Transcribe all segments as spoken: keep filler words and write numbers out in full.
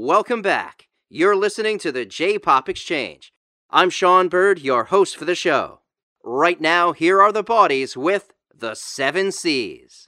Welcome back. You're listening to the J-Pop Exchange. I'm Sean Bird, your host for the show. Right now, here are the bodies with the Seven C's.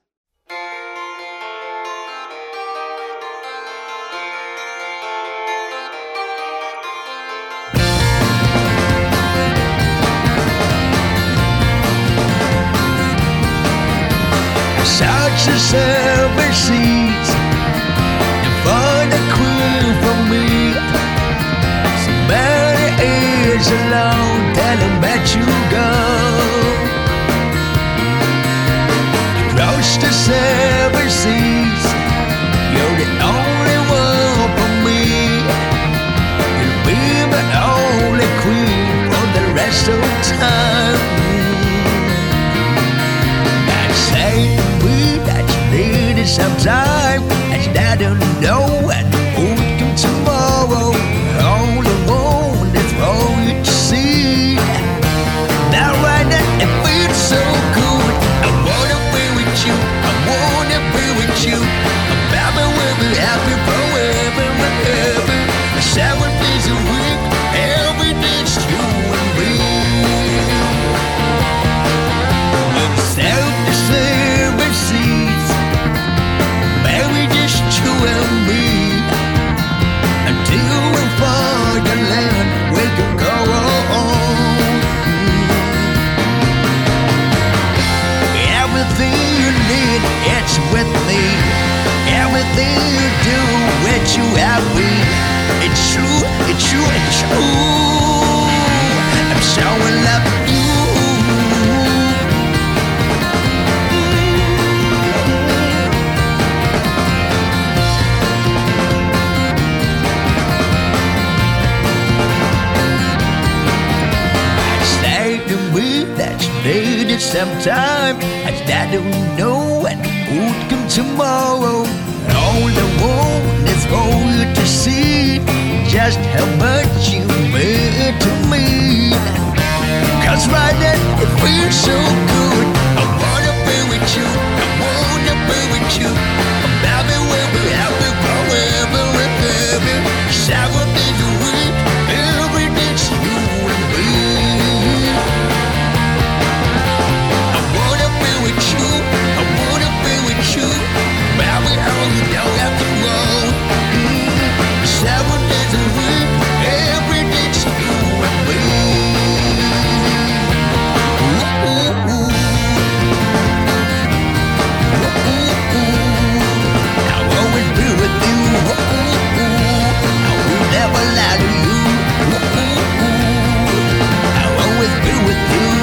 Such a seven seas, and find a queen for me. So many years alone, then I met you go. Across the seven seas, you're the only one for me. You'll be my only queen for the rest of time. I say sometime, and I don't know what will come tomorrow. All alone is all you see. Now right now it feels so good. I wanna be with you, I wanna be with you. Baby, we'll be happy forever and ever. Seven days a week, every day's you and me. Instead of the seven seas, maybe just you and me. Until we find a land we can go on. Everything you need, it's with me. Everything you do, with you happy. It's true, it's true, it's true. I'm so in love with you. Needed some time, and I don't know what would come tomorrow. All I want is for you to see just how much you mean to me. Cause right now it feels so good. I wanna be with you, I wanna be with you. Baby, we'll be happy forever and ever. Seven days a week, every day's you and me. Baby, how you don't have to roll. Mm-hmm. Seven days a week, every day's you and me. Ooh, ooh, ooh. Ooh, ooh, ooh. I'll always be with you. Ooh, ooh, ooh. I will never lie to you. Ooh, ooh, ooh. I'll always be with you.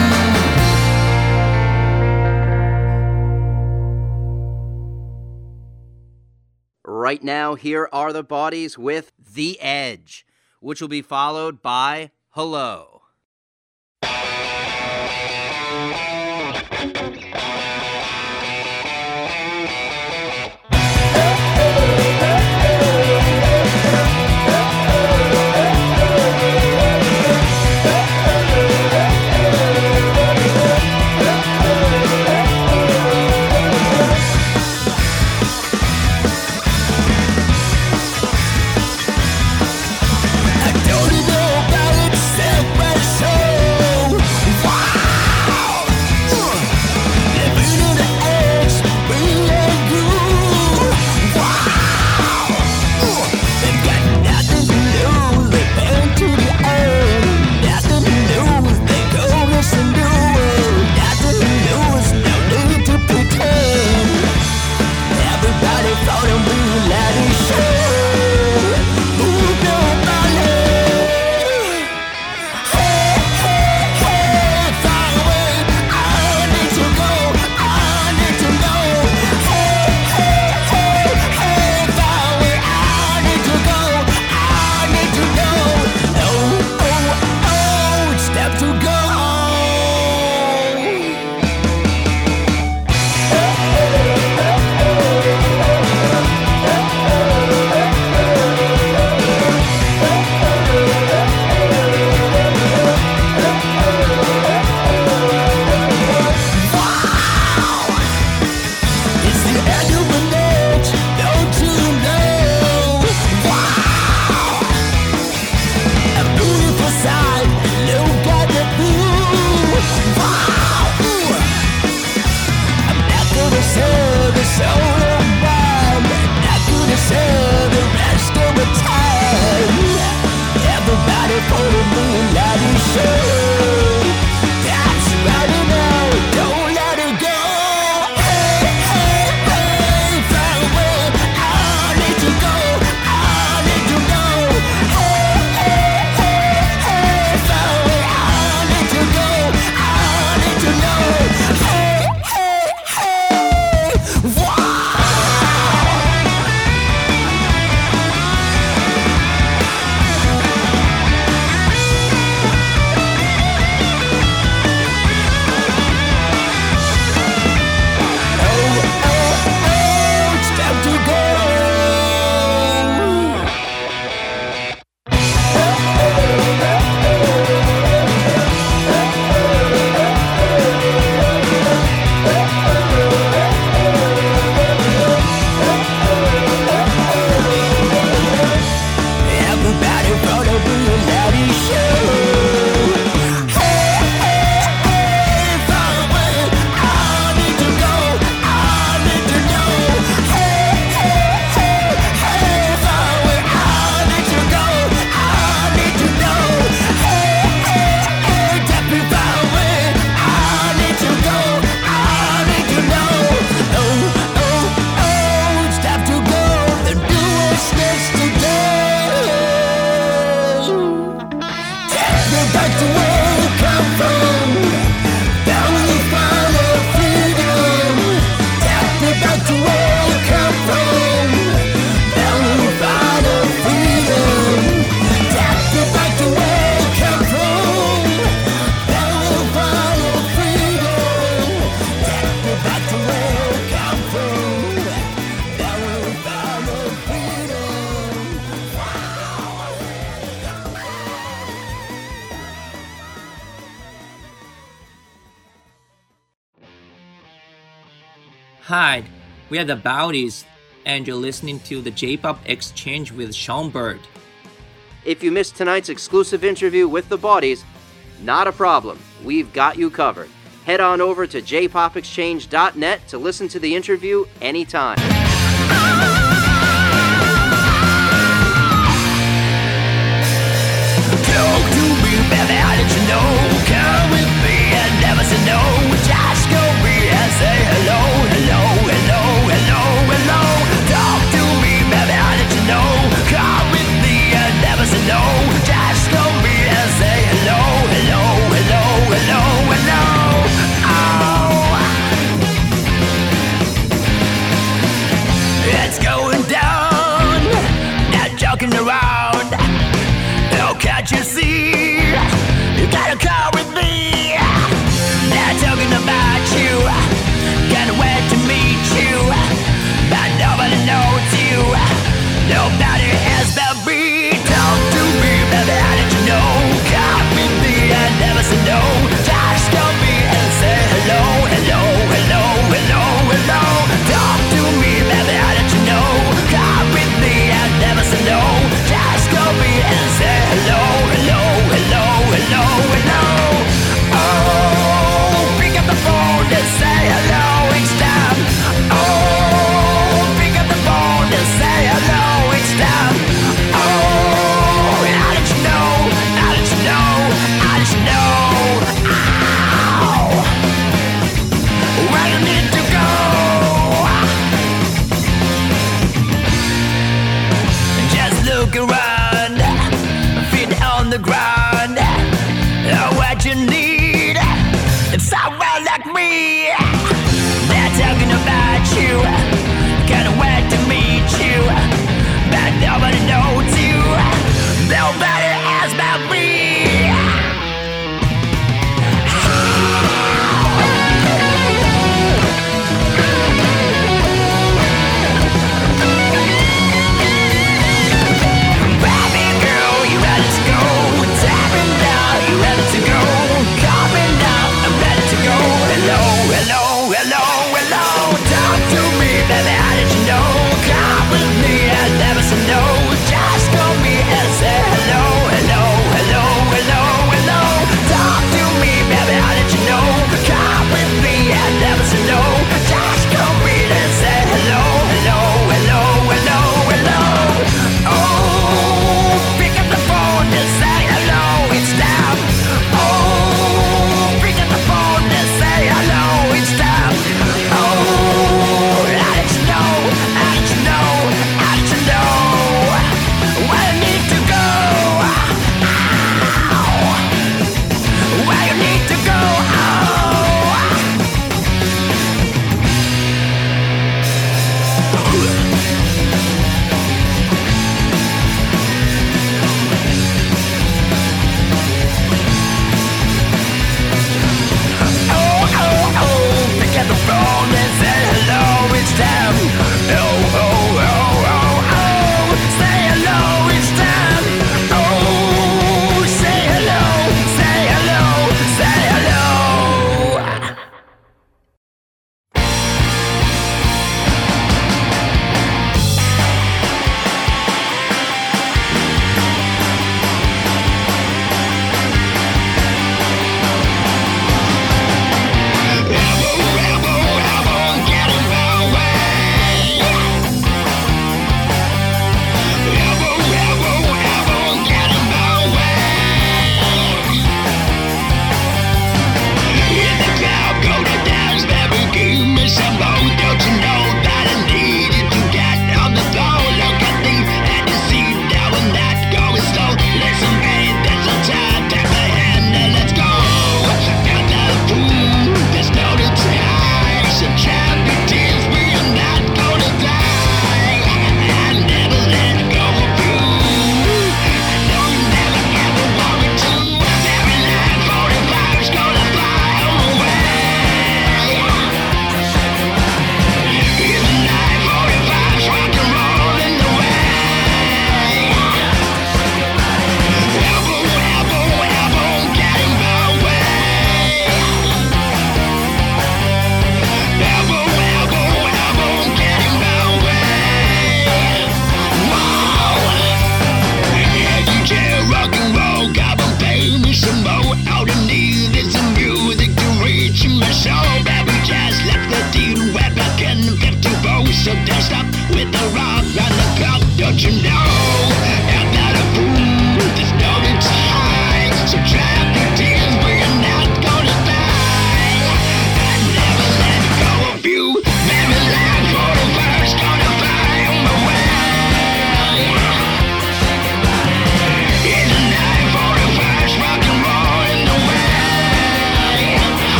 Right now, here are the bodies with The Edge, which will be followed by Hello. But Hi, we are the Bodies, and you're listening to the J-Pop Exchange with Sean Bird. If you missed tonight's exclusive interview with the Bodies, not a problem. We've got you covered. Head on over to j pop exchange dot net to listen to the interview anytime. Talk to me, baby, how did you know? Come with me and never say no. Just go be and say hello, hello, hello, hello, hello. Talk to me, baby, how did you know? Come with me and never say no. Just go be and say hello, hello, hello, hello, hello. Oh, it's going down, not joking around. Oh, can't you see? You gotta come with me. They're talking about you. Can't wait to meet you. But nobody knows you. Nobody has but me. Talk to me, baby, how did you know? Come with me and never say no. Just come me and say hello, hello, hello, hello, hello. Talk to me, baby, how did you know? Come with me and never say no. Just come me and say hello, hello, hello, hello, hello. Oh, pick up the phone and say hello each time. Oh, pick up the phone and say hello each time. Oh, how did you know? How did you know? How did you know? Ow. Where you need to go? Just look around, feet on the ground. Oh, what you need, it's someone like me. They're talking about you, can't wait to meet you. But nobody knows you, nobody has about me. Baby girl, you ready to go? Tapping down, you ready to go? Coming down, I'm ready to go. Hello, hello, hello, hello. Talk to me, baby, how did you know? Come with me and never say no. Just call me and say hello,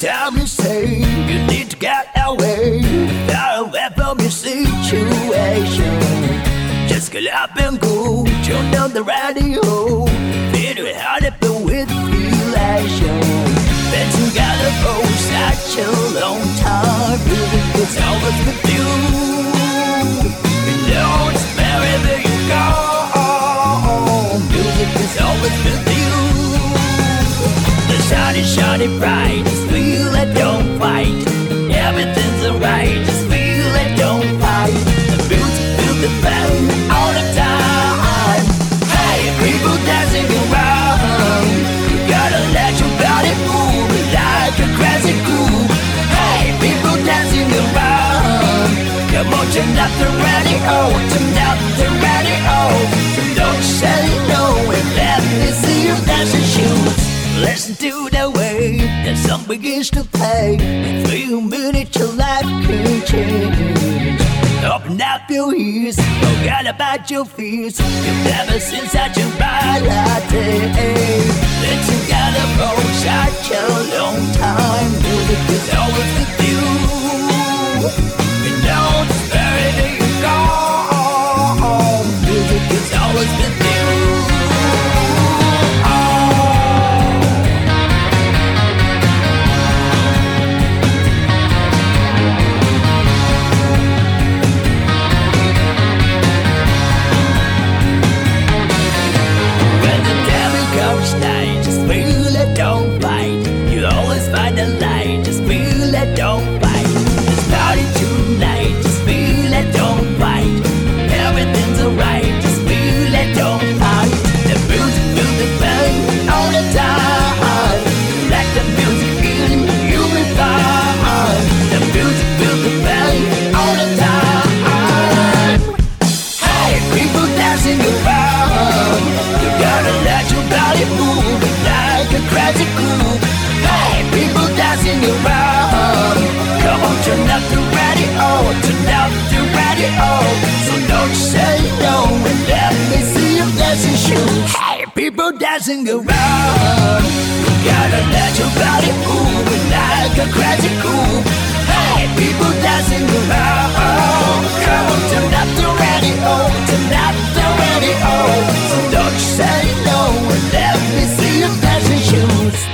time you say you need to get away, far away from your situation. Just get up and go, turn down the radio, feel it hard up with elation. Been together for such a long time, music is always with you. You know it's wherever you go, music is always with you. The sun is shining bright, just feel it, don't fight. Everything's alright, just feel it, don't fight. The music feels the pain all the time. Hey, people dancing around, you gotta let your body move like a crazy groove. Hey, people dancing around, come on, turn up the radio, turn up the radio. So don't say no and let me see you dancing shoes. Listen to the way the song begins to play. In three minutes your life can change. Open up your ears, forget about your fears. You've never seen such a bright day. Been together for such a long time. Music is always with you. You know it's wherever you go. Music is always with you. Don't fight, you always find a light. Just feel it, don't fight. It's party tonight. Just feel it, don't fight. Everything's alright. Just feel it, don't fight. The music feels the pain all the time. Like the music feeling, you'll be fine. The music feels the pain all the time. Hey, people dancing around, you gotta let your body move like a crazy groove. Hey, people dancing around, come on, turn up the radio, turn up the radio. So don't say no and let me see you dancing shoes. Hey, people dancing around, you gotta let your body move like a crazy groove. Hey, people dancing around, come on, turn up the radio, turn up the radio. So don't say no and let me see you dancing shoes.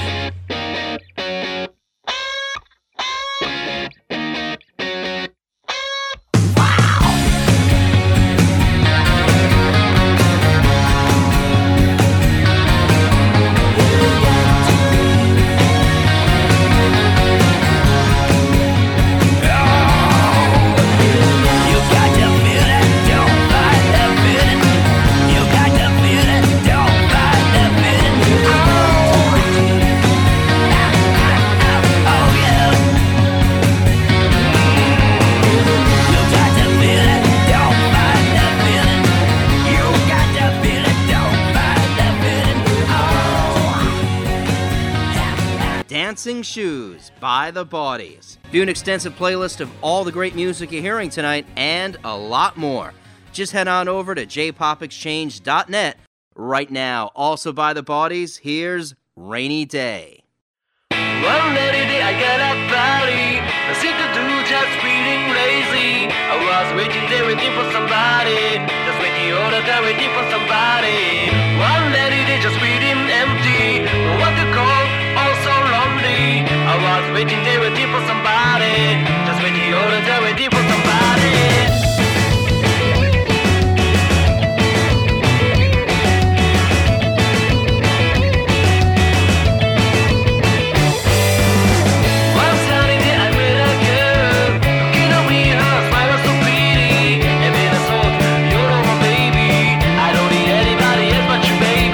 Dancing Shoes by The Bodies. View an extensive playlist of all the great music you're hearing tonight and a lot more. Just head on over to j pop exchange dot net right now. Also by The Bodies, here's Rainy Day. One rainy day I got up early, nothing to do, just feeling lazy. I was waiting there waiting for somebody, just waiting all the time waiting for somebody. One rainy day just feeling empty, no one to call, all so lonely. I was waiting there waiting for somebody, just waiting all the time waiting for somebody.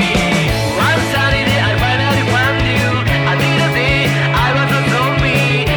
I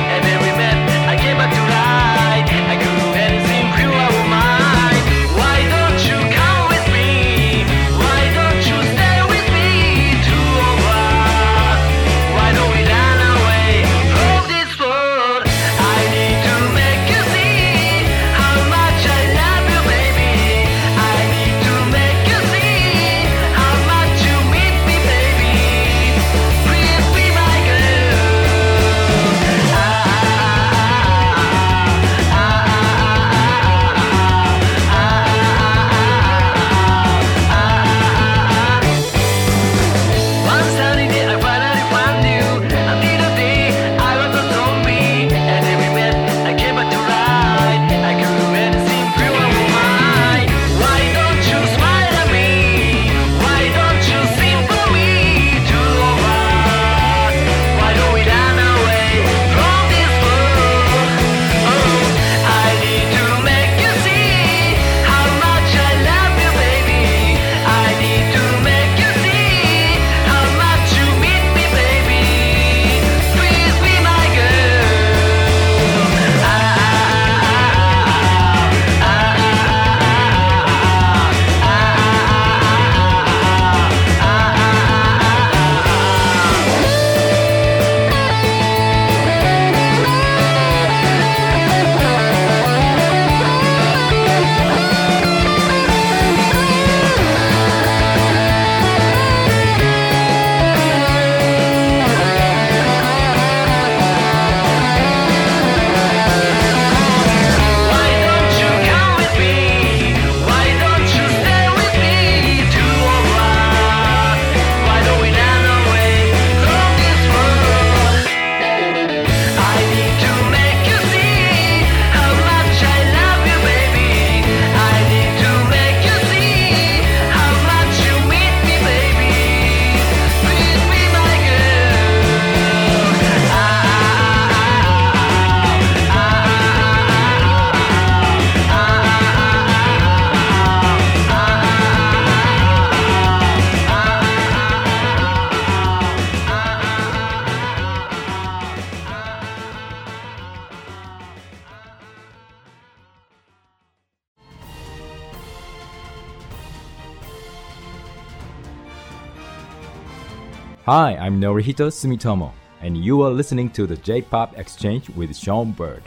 Hi, I'm Norihito Sumitomo, and you are listening to the J-Pop Exchange with Sean Bird.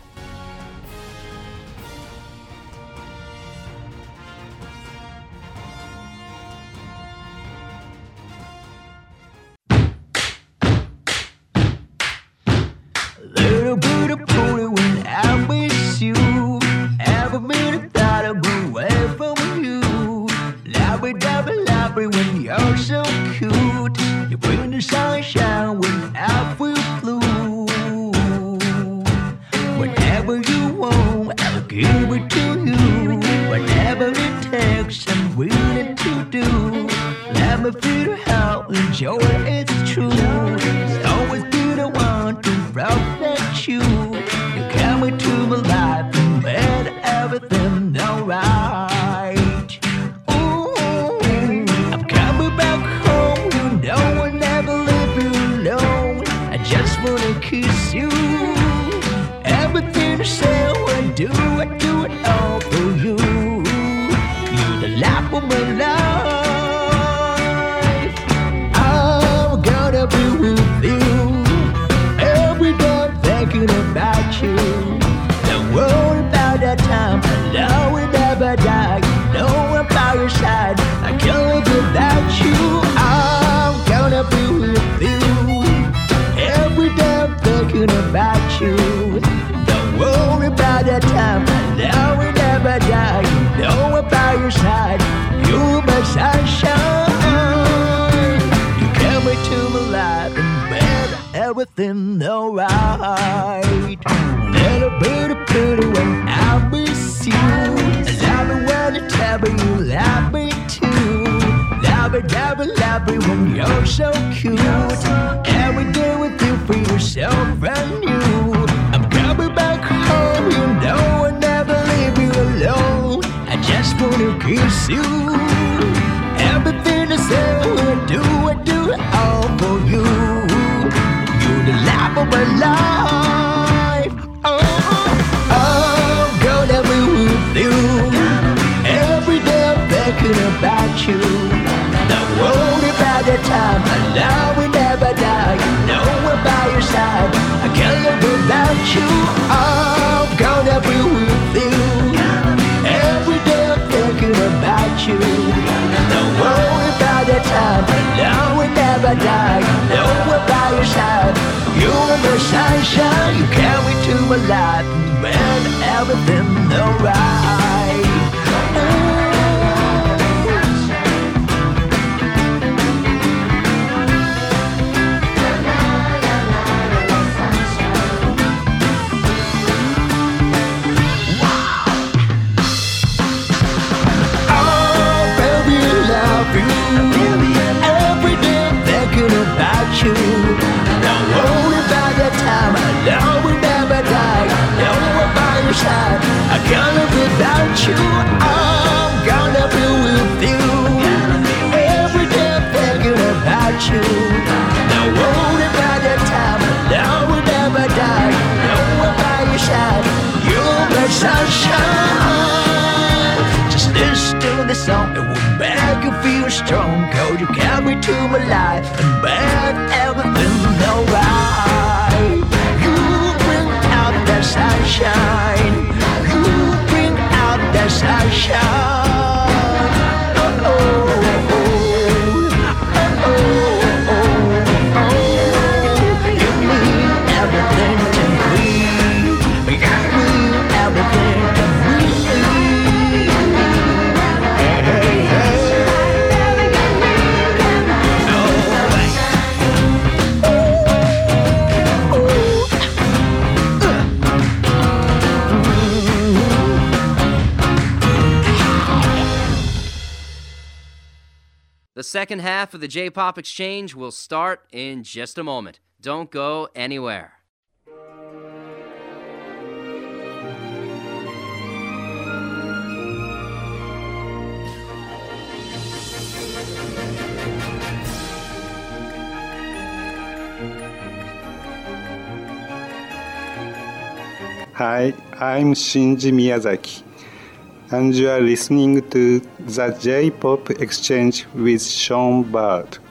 Little bit of pony when I miss you. Every minute that I go away from you. Lobby, lobby, lobby when you're so cute. You bring the sunshine when I feel blue. Whenever you want, I'll give it to you. Whatever it takes, I'm willing to do. Let me feel how enjoy it's true. It's always be the one to protect you. You come into my life and made everything alright. Ooh, I'm coming back home. You know I'll never leave you alone. I just wanna kiss you. Everything I say, I do, I do it all for you. You're the life of my life. I'm gonna be with you. Every day I'm thinking about you. Don't worry about that time. I know we never die. You know I'm by your side. I can't live without you. I'm gonna be with you. Every day I'm thinking about you. Don't worry about that time. I know we never die. You know I'm by your side. You're my sunshine. You came into my life and made everything alright. Little bit of pity when I miss you. I love it when you tell me you love me too. Love it, love it, love it when you're so cute. Every day with you feels so brand new. I'm coming back home, you know I'll never leave you alone. I just wanna kiss you. Everything I say, I do, I do it all for you. You're the life of my life. Oh, I'm gonna be with you. Every day I'm thinking about you. Don't worry about the time. I know we never die. You know we're by your side. I can't live without you. I'm gonna be with you. Every day I'm thinking about you. Don't worry about the time. I know we never die. You know we're by your side. You're the sunshine. You carry to my life and made everything alright. You. Don't worry about that time. I know we never die. No one by your side. I can't live without you. I'm gonna be with you. Every day I'm thinking about you. Don't worry about that time. I know we never die. No one by your side. You're my sunshine. Just listen to the song. It will make you feel strong. Cause you carry to my life and make everything alright. You bring out that sunshine. You bring out that sunshine. Oh, oh, oh, oh, oh, oh, oh. You mean everything to me. You mean everything to me. Hey, hey, hey. The second half of the J-Pop Exchange will start in just a moment. Don't go anywhere. Hi, I'm Shinji Miyazaki, and you are listening to the J-Pop Exchange with Sean Bird.